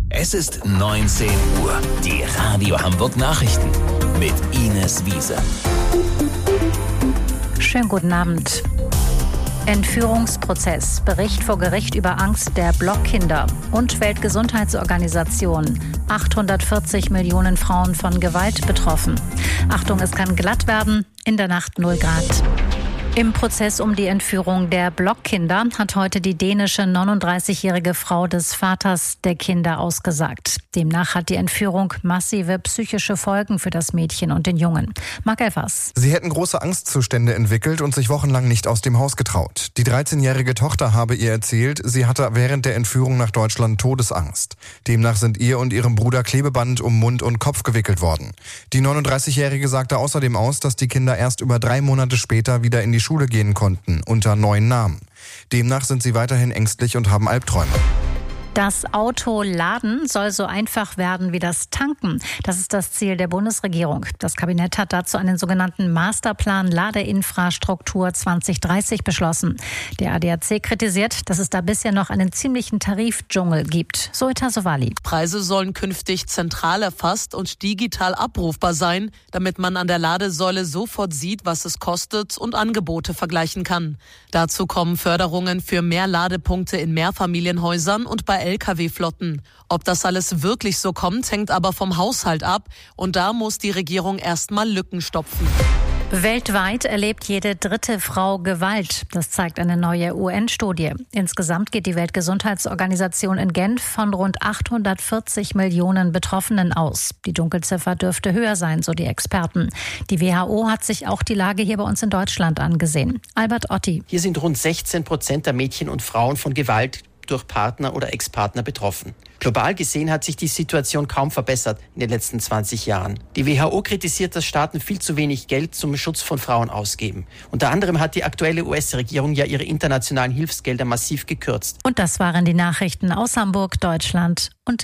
Es ist 19 Uhr. Die Radio Hamburg Nachrichten mit Ines Wiese. Schönen guten Abend. Entführungsprozess, Bericht vor Gericht über Angst der Blockkinder und Weltgesundheitsorganisation. 840 Millionen Frauen von Gewalt betroffen. Achtung, es kann glatt werden, in der Nacht 0 Grad. Im Prozess um die Entführung der Blockkinder hat heute die dänische 39-jährige Frau des Vaters der Kinder ausgesagt. Demnach hat die Entführung massive psychische Folgen für das Mädchen und den Jungen. Marc Elfers. Sie hätten große Angstzustände entwickelt und sich wochenlang nicht aus dem Haus getraut. Die 13-jährige Tochter habe ihr erzählt, sie hatte während der Entführung nach Deutschland Todesangst. Demnach sind ihr und ihrem Bruder Klebeband um Mund und Kopf gewickelt worden. Die 39-jährige sagte außerdem aus, dass die Kinder erst über 3 Monate später wieder in die Schule gehen konnten, unter neuen Namen. Demnach sind sie weiterhin ängstlich und haben Albträume. Das Auto laden soll so einfach werden wie das Tanken. Das ist das Ziel der Bundesregierung. Das Kabinett hat dazu einen sogenannten Masterplan Ladeinfrastruktur 2030 beschlossen. Der ADAC kritisiert, dass es da bisher noch einen ziemlichen Tarifdschungel gibt. Zoeta Sowali. Preise sollen künftig zentral erfasst und digital abrufbar sein, damit man an der Ladesäule sofort sieht, was es kostet und Angebote vergleichen kann. Dazu kommen Förderungen für mehr Ladepunkte in Mehrfamilienhäusern und bei Lkw-Flotten. Ob das alles wirklich so kommt, hängt aber vom Haushalt ab. Und da muss die Regierung erstmal Lücken stopfen. Weltweit erlebt jede 3. Frau Gewalt. Das zeigt eine neue UN-Studie. Insgesamt geht die Weltgesundheitsorganisation in Genf von rund 840 Millionen Betroffenen aus. Die Dunkelziffer dürfte höher sein, so die Experten. Die WHO hat sich auch die Lage hier bei uns in Deutschland angesehen. Albert Otti. Hier sind rund 16% der Mädchen und Frauen von Gewalt durch Partner oder Ex-Partner betroffen. Global gesehen hat sich die Situation kaum verbessert in den letzten 20 Jahren. Die WHO kritisiert, dass Staaten viel zu wenig Geld zum Schutz von Frauen ausgeben. Unter anderem hat die aktuelle US-Regierung ja ihre internationalen Hilfsgelder massiv gekürzt. Und das waren die Nachrichten aus Hamburg, Deutschland und